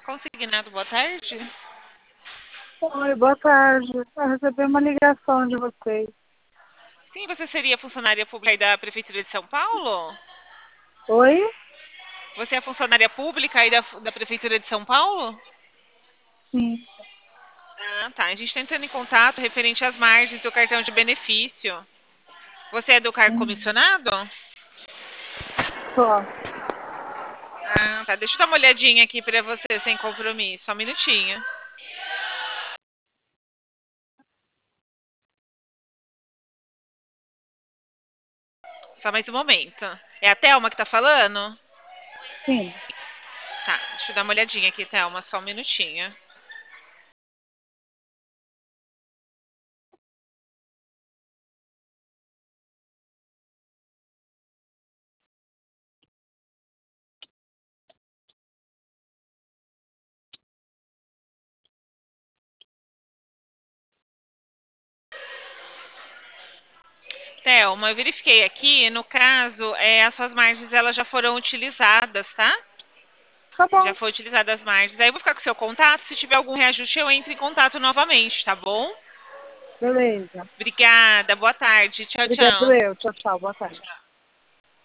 Consignado, boa tarde. Oi, boa tarde. Eu recebi uma ligação de vocês. Sim, você seria funcionária pública aí da Prefeitura de São Paulo? Oi? Você é funcionária pública aí da Prefeitura de São Paulo? Sim. Ah, tá. A gente está entrando em contato referente às margens do cartão de benefício. Você é do cargo Uhum. comissionado? Só. Ah, tá. Deixa eu dar uma olhadinha aqui para você, sem compromisso. Só um minutinho. Só mais um momento. É a Thelma que tá falando? Sim. Tá, deixa eu dar uma olhadinha aqui, Thelma. Só um minutinho. Thelma, eu verifiquei aqui, no caso, as suas margens elas já foram utilizadas, tá? Tá Já bom. foi utilizadas as margens. Aí eu vou ficar com o seu contato. Se tiver algum reajuste, eu entro em contato novamente, tá bom? Beleza. Obrigada, boa tarde. Tchau, Obrigado tchau. eu. Tchau, tchau. Boa tarde.